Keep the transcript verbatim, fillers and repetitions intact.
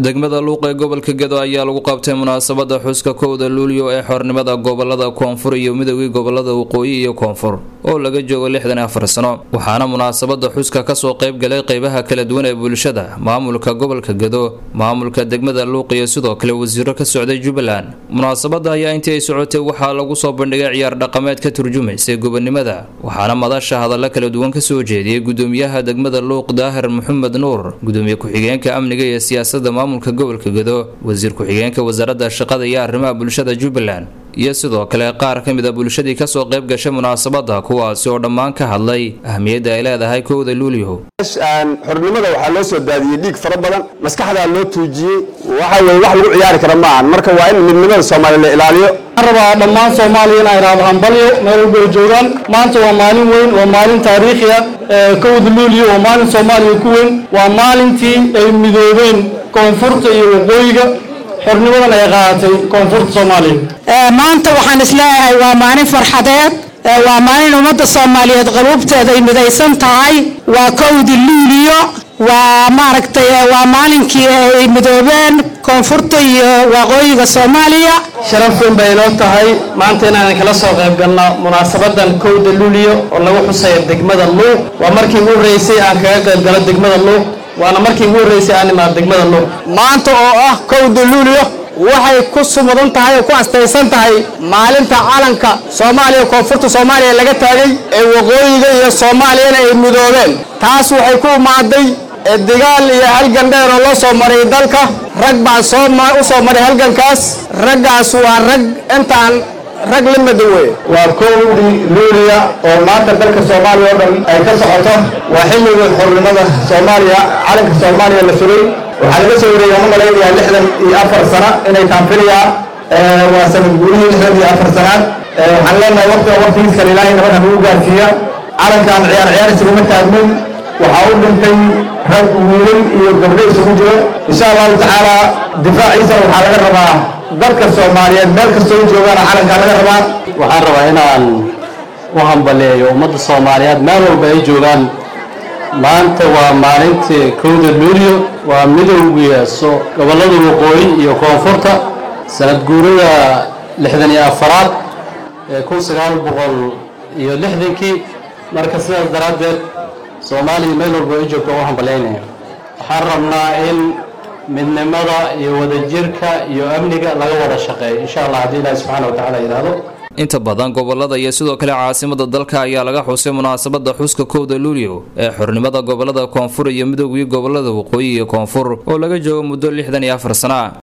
degmada Luuq ee gobolka Gedo ayaa lagu qabtay munaasabada xuska kowda Luulyo ee xornimada gobolada Koonfur iyo midowga gobolada Waqooyi iyo Koonfur oo laga joogo lixdan iyo afar sano waxaana munaasabada xuska ka soo qayb galay qaybaha kala duwan ee bulshada maamulka gobolka Gedo maamulka degmada Luuq iyo sidoo kale wasiiro ka socday Jubbaland munaasabada ayaa intii ay socotay waxa lagu soo bandhigay ciyaar dhaqameed ka turjumaysa gobonimada waxaana madasha hadallo kala duwan ka soo jeediyay gudoomiyaha degmada Luuq Daahir Maxamed Nuur gudoomiye ku-xigeenka amniga iyo siyaasadda maamulka gobolka Gedo wasiir ku-xigeenka wasaaradda shaqada iyo arrimaha bulshada Jubbaland iyo sidoo kale qaar ka mid ah bulshadii ka soo qayb gashay munaasabada kuwaas oo dhammaan ka hadlay ahmiyadda ay leedahay kowda Luulyo xornimada waxa loo soo daadiyay dhiig fara badan maskaxda loo tuujiyay waxa way wax lagu ciyaari kara ma aan marka waa in midnimada Soomaaliyeed la ilaaliyo rabaa dhammaan Soomaaliyeed ay raadaan balyo meel walba joogan maanta waa maalin weyn waa maalin taariikhi ah kowda Luulyo waa maalin Soomaaliyeed ku weyn waa maalintii ay midoobeen koonfurta iyo waqooyiga xornimadan ay qaadatay koonfurta Soomaaliyeed ee maanta waxaan isleeyahay waa maalin farxadeed waa maalin ummadda Soomaaliyeed qalbteeda ay midaysan tahay waa kowda Luulyo waa maaragtay waa maalinkii ay midoobeen koonfurta iyo waqooyiga Soomaaliya sharaf weyn bay noo tahay maanta inaan kala soo qayb galno munaasabadan kowda Luulyo oo lagu xusayo degmada Luuq waa markii ugu horeysay aan kaga qayb galo degmada Luuq waana markii ugu horeysay aan imaado degmada Luuq maanta oo ah kowda Luulyo waxay ku sumadan tahay oo ku astaysan tahay maalinta calanka Soomaaliya koonfurta Soomaaliya laga taagay ee waqooyiga iyo Soomaaliya ay midoobeen taas waxay ku maaday dagaal iyo halgan dheer oo loo soo maray dalka rag baa soo u soo maray halgankaas raggaas waa rag intaan rag la madow waa kowda Luulyo oo maanta dalka Soomaaliya oo dhan ay ka socoto waa xilliga xornimada Soomaaliya calanka Soomaaliya la furay waxaa laga soo wareegay malaynayaa lixdan iyo afar sano inay taanfiliya waa sanad guurihii lixdan iyo afar sanaad waxaan leenahay waqtiga waqtigiis kale ilaahay nabad ha ugu gaarsiiya calankan ciyaar ciyaar isuguma taagmin waxaa u dhintay rag wiilal iyo gabdho isugu jiro insha allahu tacaala difaaciisa waxaa laga rabaa dalka Soomaaliyeed meel kastoo joogaana calankaa laga rabaa waxaan rabaa inaan u hambaleeyo ummadda Soomaaliyeed meel walba ay joogaan maanta waa maalintii kowda Luulyo waa midowga soo gobolada waqooyi iyo koonfurta sanad guurida lixdan iyo afar ee kun sagaal boqol iyo lixdan marka sidaas daraadeed Soomaaliya meel walba ay joogto waxaan baleynayaa waxaan rabnaa in midnimada iyo wadajirka iyo amniga laga wada shaqeeyo insha Allah hadii Ilaahay subhanahu wa ta'ala yiraahdo inta badan gobolada iyo sidoo kale caasimada dalka ayaa laga xusay munaasabada xuska kowda Luulyo ee xornimada gobolada Koonfur iyo midowga gobolada Waqooyi iyo Koonfur oo laga joogo muddo lixdan iyo afar sano